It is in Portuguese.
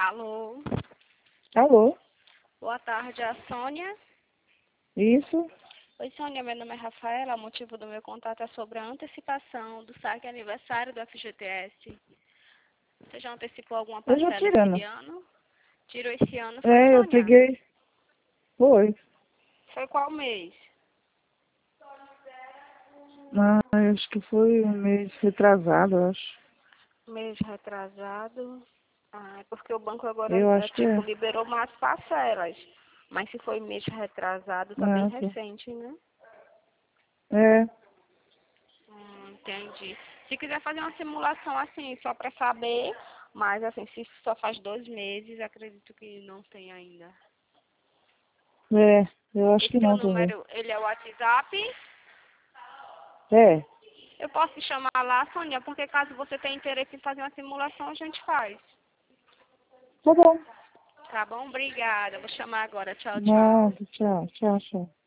Alô? Alô? Boa tarde, é a Sônia. Isso? Oi, Sônia, meu nome é Rafaela. O motivo do meu contato é sobre a antecipação do saque aniversário do FGTS. Você já antecipou alguma Eu já parcela esse tirando. ano? Tirou esse ano, foi, Eu Sônia? peguei. Foi. Foi qual mês? Acho que foi um mês retrasado, eu acho. Mês retrasado. Ah, é porque o banco agora, Eu acho que é. liberou mais parcelas. Mas se foi mês retrasado, tá bem Ah, tá. recente, né? É. Entendi. Se quiser fazer uma simulação assim, só para saber, mas assim, se só faz 2 meses, acredito que não tem ainda. Eu acho que Esse seu não também. número, ele é o WhatsApp? É. Eu posso te chamar lá, Sônia, porque caso você tenha interesse em fazer uma simulação, a gente faz. Tá bom. Tá bom? Obrigada. Vou chamar agora. Tchau, tchau. Nada, tchau, tchau, tchau.